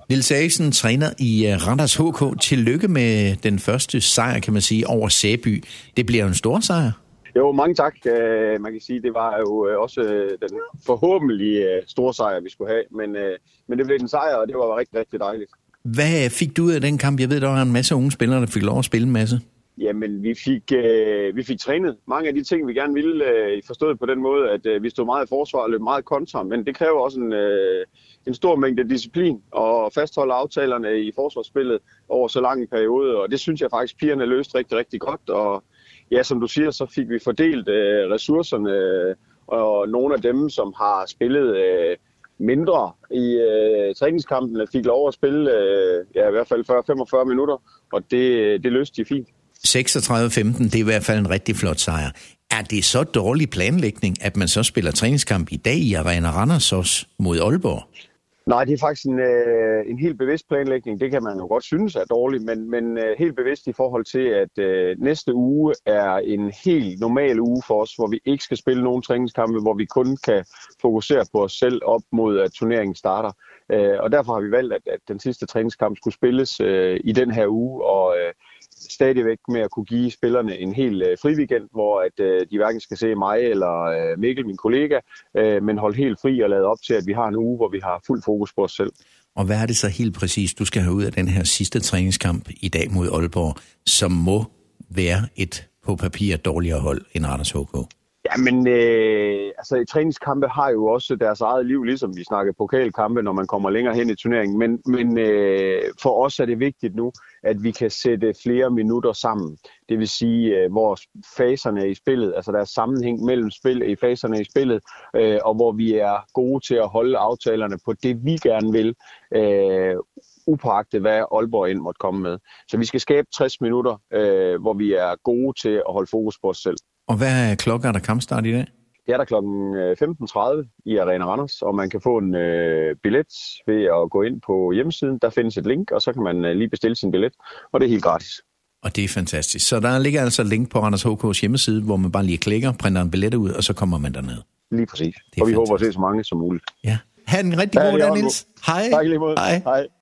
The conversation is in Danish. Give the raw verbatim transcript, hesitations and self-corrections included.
Niels Eriksen, træner i Randers H K. Tillykke med den første sejr, kan man sige, over Sæby. Det bliver jo en stor sejr. Jo, mange tak. Man kan sige, det var jo også den forhåbentlig store sejr, vi skulle have. Men, men det blev en sejr, og det var rigtig, rigtig dejligt. Hvad fik du ud af den kamp? Jeg ved, der var en masse unge spillere, der fik lov at spille en masse. Jamen, vi fik, øh, vi fik trænet mange af de ting, vi gerne ville, øh, forstået på den måde, at øh, vi stod meget i forsvar og løb meget kontra, men det kræver også en, øh, en stor mængde disciplin og fastholde aftalerne i forsvarsspillet over så lang en periode, og det synes jeg faktisk, pigerne løste rigtig, rigtig godt, og ja, som du siger, så fik vi fordelt øh, ressourcerne, øh, og nogle af dem, som har spillet øh, mindre i øh, træningskampene, fik lov at spille øh, ja, i hvert fald fyrre til femogfyrre minutter, og det, det løste de fint. seksogtredive femten, det er i hvert fald en rigtig flot sejr. Er det så dårlig planlægning, at man så spiller træningskamp i dag i Arena Randers også mod Aalborg? Nej, det er faktisk en, øh, en helt bevidst planlægning. Det kan man jo godt synes er dårligt, men, men øh, helt bevidst i forhold til, at øh, næste uge er en helt normal uge for os, hvor vi ikke skal spille nogen træningskampe, hvor vi kun kan fokusere på os selv op mod, at turneringen starter. Øh, og derfor har vi valgt, at, at den sidste træningskamp skulle spilles øh, i den her uge, og øh, stadigvæk med at kunne give spillerne en helt øh, fri weekend, hvor at, øh, de hverken skal se mig eller øh, Mikkel, min kollega, øh, men holde helt fri og lade op til, at vi har en uge, hvor vi har fuld fokus på os selv. Og hvad er det så helt præcis, du skal have ud af den her sidste træningskamp i dag mod Aalborg, som må være et på papir dårligere hold end Randers H K? Jamen, øh, altså træningskampe har jo også deres eget liv, ligesom vi snakker pokalkampe, når man kommer længere hen i turneringen. Men, men øh, for os er det vigtigt nu, at vi kan sætte flere minutter sammen. Det vil sige, øh, hvor faserne er i spillet, altså der er sammenhæng mellem spil i faserne i spillet, øh, og hvor vi er gode til at holde aftalerne på det, vi gerne vil, øh, upåagtet hvad Aalborg ind måtte komme med. Så vi skal skabe tres minutter, øh, hvor vi er gode til at holde fokus på os selv. Og hvad er klokken, er der kampstart i dag? Det er der klokken femten tredive i Arena Randers, og man kan få en øh, billet ved at gå ind på hjemmesiden. Der findes et link, og så kan man øh, lige bestille sin billet, og det er helt gratis. Og det er fantastisk. Så der ligger altså et link på Randers H K's hjemmeside, hvor man bare lige klikker, printer en billet ud, og så kommer man derned. Lige præcis. Og vi fantastisk. Håber at se så mange som muligt. Ja. Ha' en rigtig god dag, Niels. Hej. Tak lige måde. Hej. Hej.